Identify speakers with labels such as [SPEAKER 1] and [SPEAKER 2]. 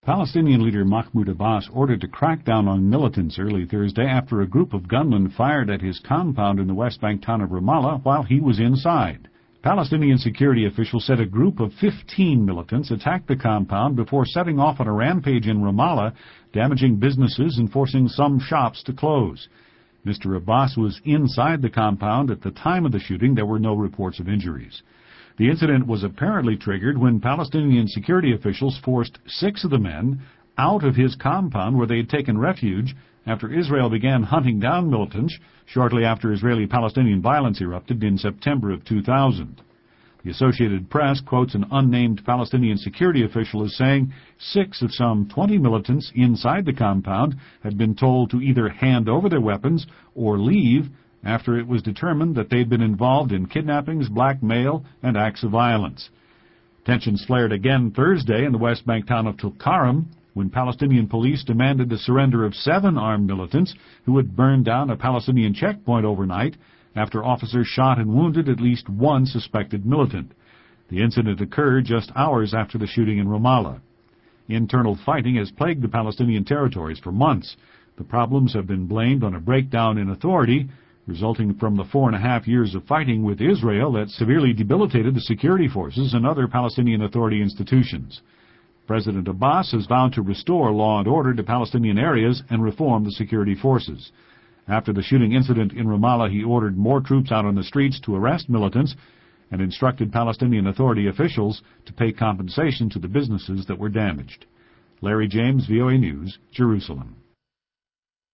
[SPEAKER 1] Palestinian leader Mahmoud Abbas ordered to crack down on militants early Thursday after a group of gunmen fired at his compound in the West Bank town of Ramallah while he was inside. Palestinian security officials said a group of 15 militants attacked the compound before setting off on a rampage in Ramallah, damaging businesses and forcing some shops to close. Mr. Abbas was inside the compound at the time of the shooting. There were no reports of injuries. The incident was apparently triggered when Palestinian security officials forced 6 of the men out of his compound where they had taken refuge after Israel began hunting down militants shortly after Israeli-Palestinian violence erupted in September of 2000. The Associated Press quotes an unnamed Palestinian security official as saying 6 of some 20 militants inside the compound had been told to either hand over their weapons or leave after it was determined that they'd been involved in kidnappings, blackmail, and acts of violence. Tensions flared again Thursday in the West Bank town of Tulkarem when Palestinian police demanded the surrender of 7 armed militants who had burned down a Palestinian checkpoint overnight after officers shot and wounded at least one suspected militant. The incident occurred just hours after the shooting in Ramallah. Internal fighting has plagued the Palestinian territories for months. The problems have been blamed on a breakdown in authority resulting from the 4.5 years of fighting with Israel that severely debilitated the security forces and other Palestinian Authority institutions. President Abbas has vowed to restore law and order to Palestinian areas and reform the security forces. After the shooting incident in Ramallah, he ordered more troops out on the streets to arrest militants and instructed Palestinian Authority officials to pay compensation to the businesses that were damaged. Larry James, VOA News, Jerusalem.